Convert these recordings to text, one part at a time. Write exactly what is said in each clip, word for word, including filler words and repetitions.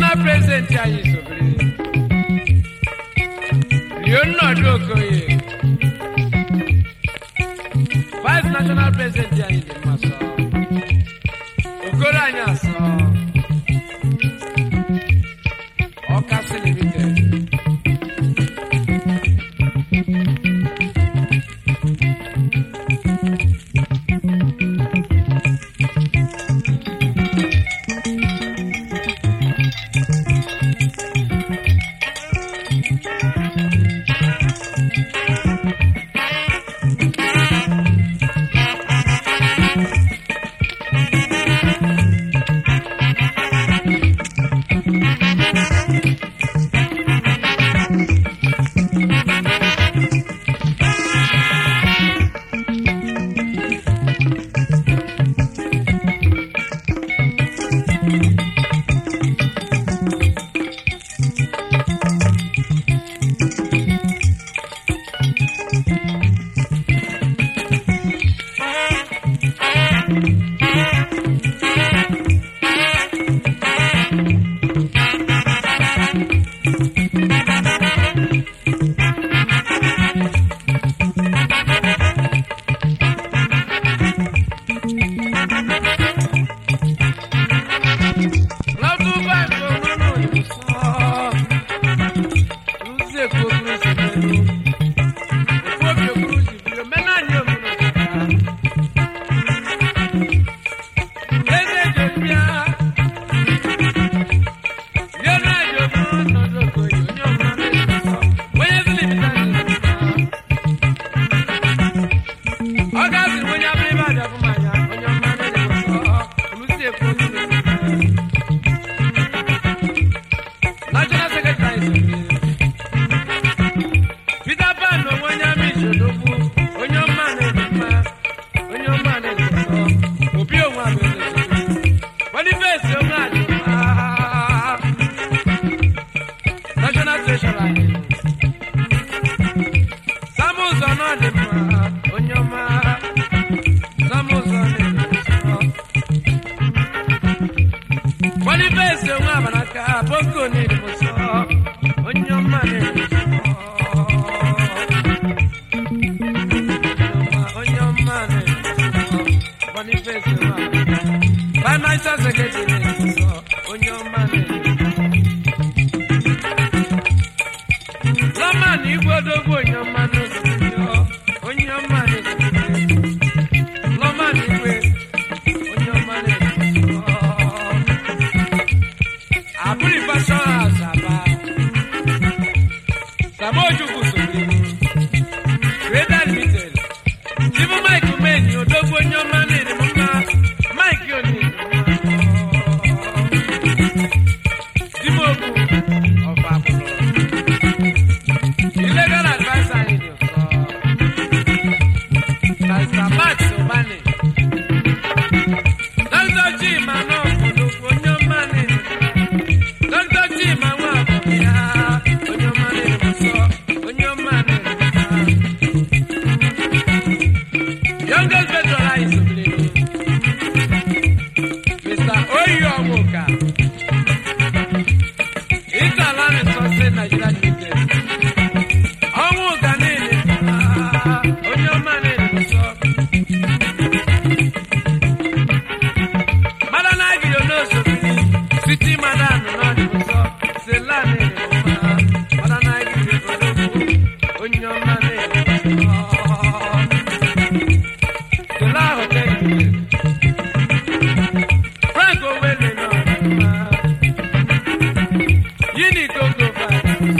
national president anyị sobere rio nnọdụ okoye vice national president anyị dị mma sọ okoro anyị asọ ọkasị limited Franco Wele no, you need to go back.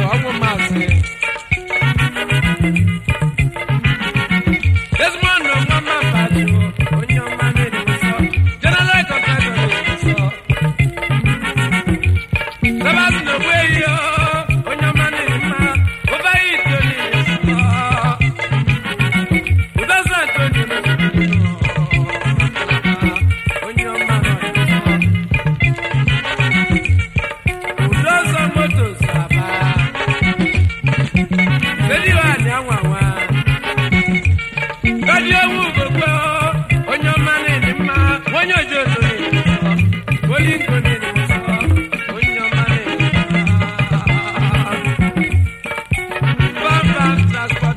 ọgwụ masị Desmond Mama Baju onye ọma na-edosa general contractor na-edosa Sabas no way onye ọma na-ema over it na-edosa Udasa Antonio na-edosa onye ọma na-edosa Udasa Motos aba Bedi wa ni anwa wa Kadi owu gbogbo onye ọma na-ema onye ojo so na-edosa Boli nko na-edosa onye ọma na-ema Bamba transport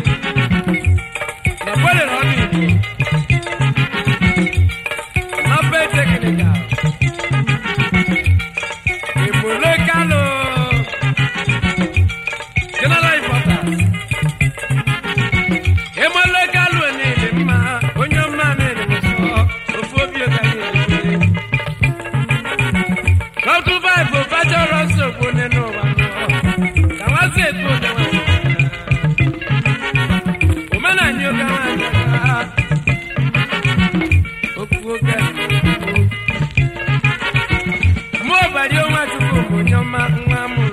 na pole ro ni ko na pe technical Imole kalo general importance Imole kalo ni le ma onye ọma na-edosa ofu obi o ga ni Come to buy for bachelor soap on the no one. Now I said to the woman and you can. More by your much of your mamma.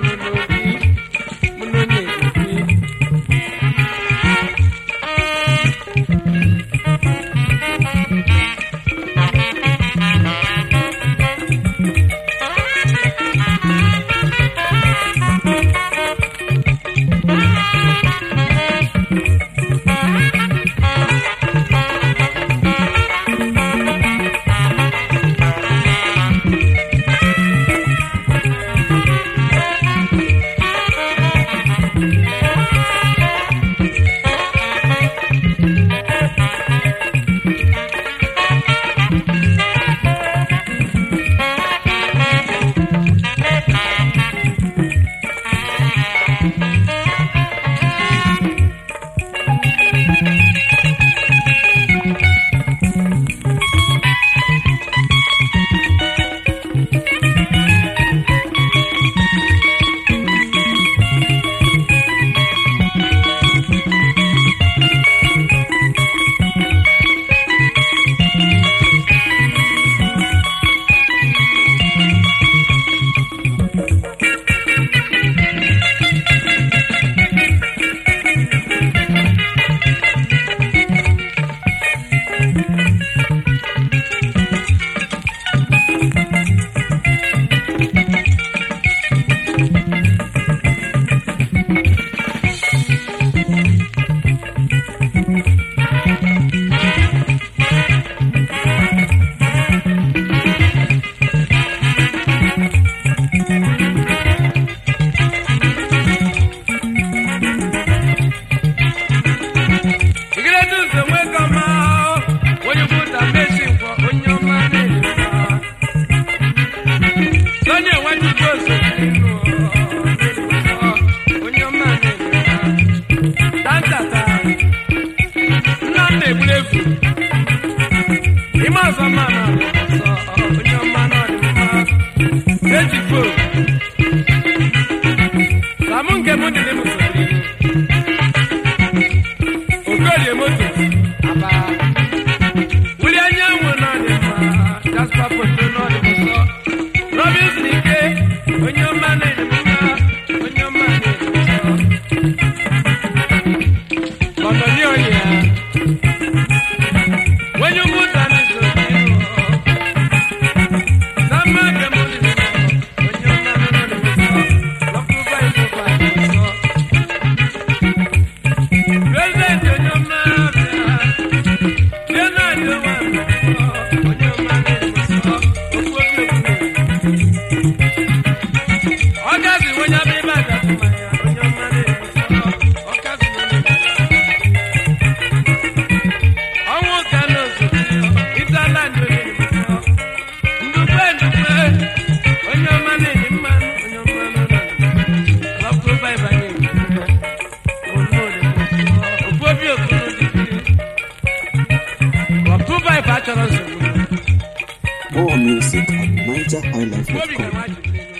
More music at niger high life dot com.